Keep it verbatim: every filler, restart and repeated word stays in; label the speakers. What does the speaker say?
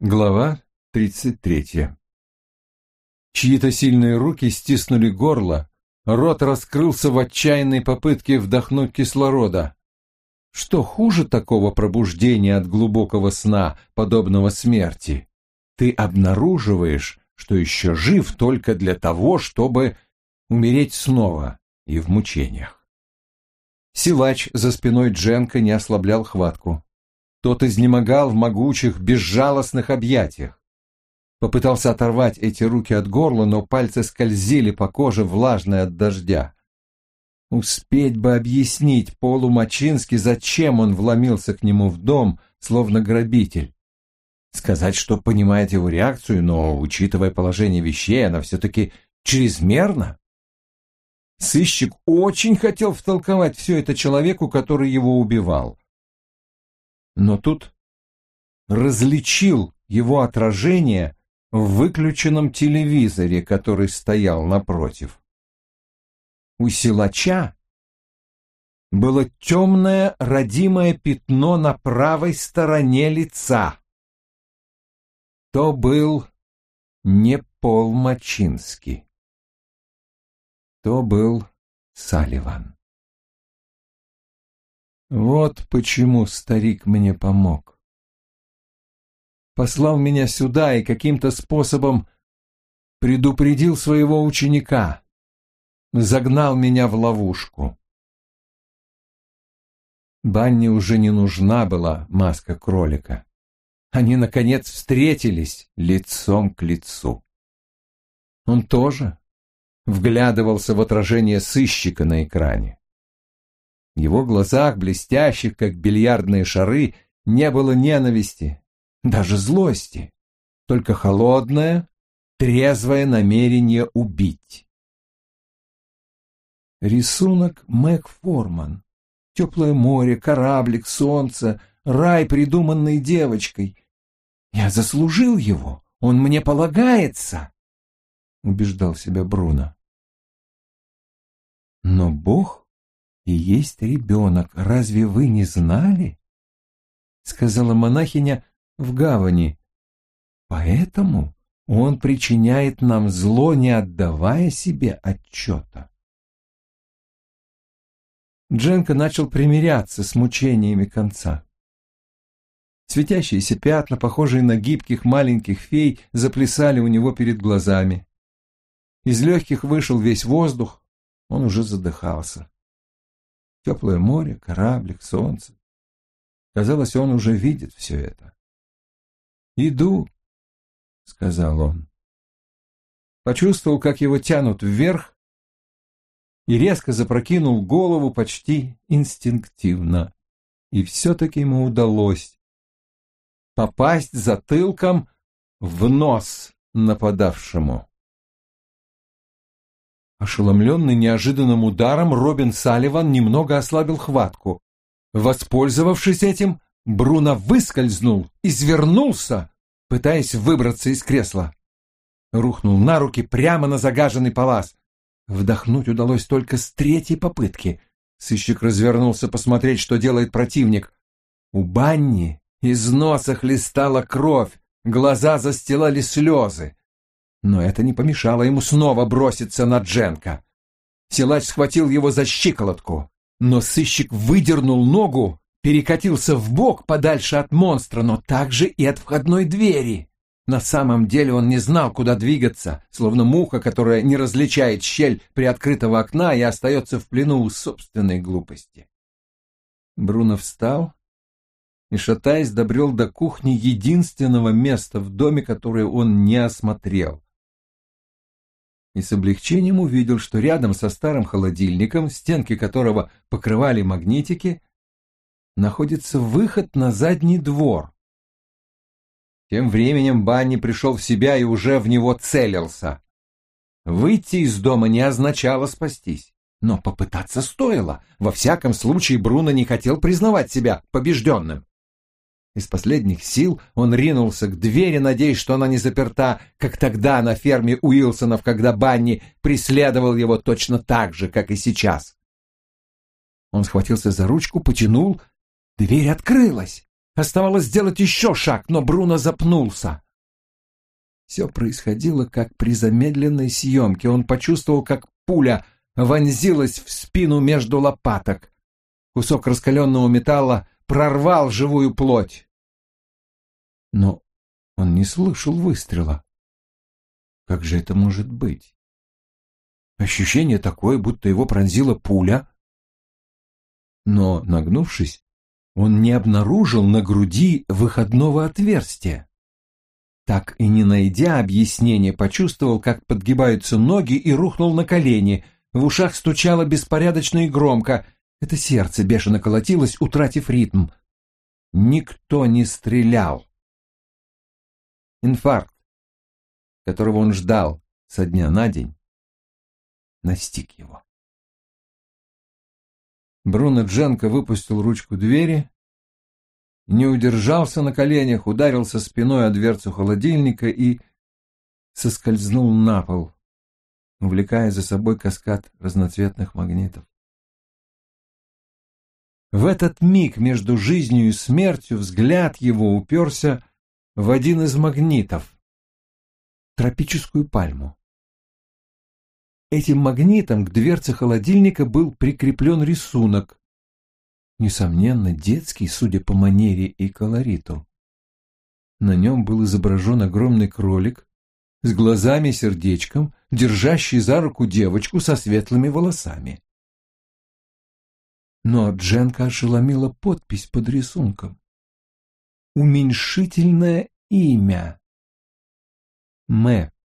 Speaker 1: Глава тридцать третья. Чьи-то сильные руки стиснули горло, рот раскрылся в отчаянной попытке вдохнуть кислорода. Что хуже такого пробуждения от глубокого сна, подобного смерти? Ты обнаруживаешь, что еще жив только для того, чтобы умереть снова и в мучениях. Силач за спиной Дженка не ослаблял хватку. Тот изнемогал в могучих, безжалостных объятиях. Попытался оторвать эти руки от горла, но пальцы скользили по коже, влажной от дождя. Успеть бы объяснить Полу Мачински, зачем он вломился к нему в дом, словно грабитель. Сказать, что понимает его реакцию, но, учитывая положение вещей, она все-таки чрезмерна. Сыщик очень хотел втолковать все это человеку, который его убивал. Но тут различил его отражение в выключенном телевизоре, который стоял напротив. У силача было темное родимое пятно на правой стороне лица. То был не Пол Мачински. То был Салливан. Вот почему старик мне помог. Послал меня сюда и каким-то способом предупредил своего ученика, загнал меня в ловушку. Банни уже не нужна была маска кролика. Они, наконец, встретились лицом к лицу. Он тоже вглядывался в отражение сыщика на экране. В его глазах, блестящих, как бильярдные шары, не было ненависти, даже злости, только холодное, трезвое намерение убить. Рисунок Мэг Форман. Теплое море, кораблик, солнце, рай, придуманный девочкой. Я заслужил его, он мне полагается, убеждал себя Бруно. Но Бог и есть ребенок, разве вы не знали? Сказала монахиня в гавани. Поэтому он причиняет нам зло, не отдавая себе отчета. Дженка начал примиряться с мучениями конца. Светящиеся пятна, похожие на гибких маленьких фей, заплясали у него перед глазами. Из легких вышел весь воздух, он уже задыхался. Теплое море, кораблик, солнце. Казалось, он уже видит все это. «Иду», — сказал он. Почувствовал, как его тянут вверх, и резко запрокинул голову почти инстинктивно. И все-таки ему удалось попасть затылком в нос нападавшему. Ошеломленный неожиданным ударом, Робин Салливан немного ослабил хватку. Воспользовавшись этим, Бруно выскользнул, извернулся, пытаясь выбраться из кресла. Рухнул на руки прямо на загаженный палас. Вдохнуть удалось только с третьей попытки. Сыщик развернулся посмотреть, что делает противник. У Банни из носа хлестала кровь, глаза застилали слезы. Но это не помешало ему снова броситься на Дженка. Силач схватил его за щиколотку, но сыщик выдернул ногу, перекатился вбок подальше от монстра, но также и от входной двери. На самом деле он не знал, куда двигаться, словно муха, которая не различает щель приоткрытого окна и остается в плену у собственной глупости. Бруно встал и, шатаясь, добрел до кухни, единственного места в доме, которое он не осмотрел. И с облегчением увидел, что рядом со старым холодильником, стенки которого покрывали магнитики, находится выход на задний двор. Тем временем Банни пришел в себя и уже в него целился. Выйти из дома не означало спастись, но попытаться стоило. Во всяком случае, Бруно не хотел признавать себя побежденным. Из последних сил он ринулся к двери, надеясь, что она не заперта, как тогда на ферме Уилсонов, когда Банни преследовал его точно так же, как и сейчас. Он схватился за ручку, потянул, дверь открылась. Оставалось сделать еще шаг, но Бруно запнулся. Все происходило как при замедленной съемке. Он почувствовал, как пуля вонзилась в спину между лопаток. Кусок раскаленного металла прорвал живую плоть. Но он не слышал выстрела. Как же это может быть? Ощущение такое, будто его пронзила пуля. Но, нагнувшись, он не обнаружил на груди выходного отверстия. Так и не найдя объяснения, почувствовал, как подгибаются ноги, и рухнул на колени. В ушах стучало беспорядочно и громко. Это сердце бешено колотилось, утратив ритм. Никто не стрелял. Инфаркт, которого он ждал со дня на день, настиг его. Бруно Дженко выпустил ручку двери, не удержался на коленях, ударился спиной о дверцу холодильника и соскользнул на пол, увлекая за собой каскад разноцветных магнитов. В этот миг между жизнью и смертью взгляд его уперся в один из магнитов — тропическую пальму. Этим магнитом к дверце холодильника был прикреплен рисунок, несомненно, детский, судя по манере и колориту. На нем был изображен огромный кролик с глазами и сердечком, держащий за руку девочку со светлыми волосами. Но Дженко ошеломила подпись под рисунком. Уменьшительное имя. Мэ.